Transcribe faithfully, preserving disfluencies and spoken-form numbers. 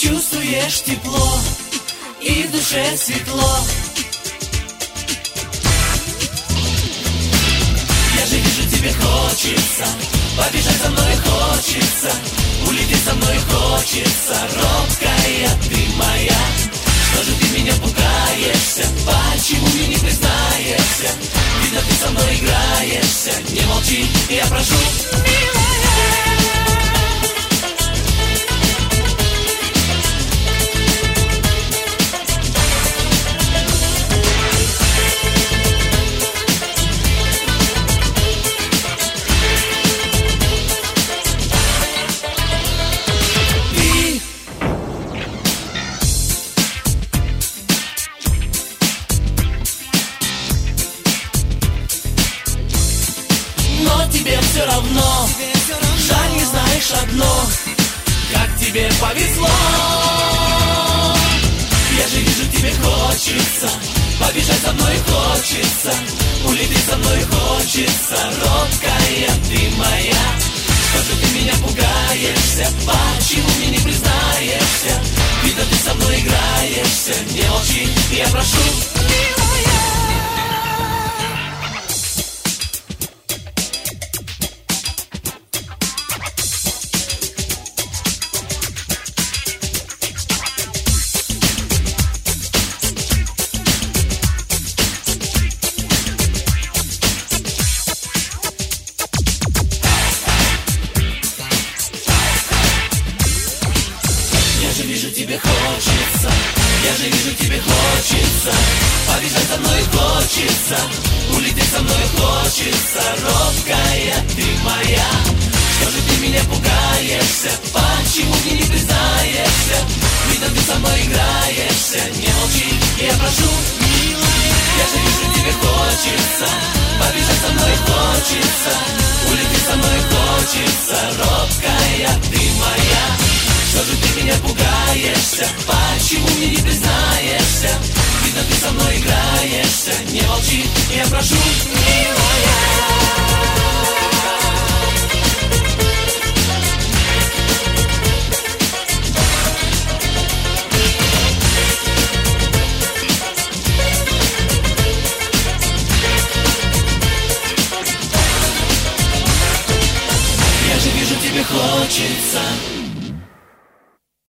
чувствуешь тепло и в душе светло. Я же вижу, тебе хочется побежать со мной, хочется улететь со мной, хочется. Робкая ты моя, что же ты меня пугаешься? Почему мне не признаешься? Видно, ты со мной играешься. Не молчи, я прошу, милая. Но тебе все равно, жаль, не знаешь одно, как тебе повезло. Я же вижу, тебе хочется побежать со мной, хочется улететь со мной, хочется. Робкая ты моя, что же ты меня пугаешься? Почему мне не признаешься? Видно, ты со мной играешься. Не молчи, я прошу, милая. Я же вижу, тебе хочется, я же вижу, тебе хочется побежать со мной, хочется улететь со мной, хочется. Робкая ты моя, что же ты меня пугаешься? Почему мне не признаешься? Видно, ты со мной играешься. Не молчи, я прошу, милая. Я же вижу, тебе хочется побежать со мной, хочется улететь со мной, хочется. Робкая ты моя, что же ты меня пугаешься? Почему мне не признаешься? Видно, ты со мной играешься. Не молчи, я прошу, милая. Я же вижу, тебе хочется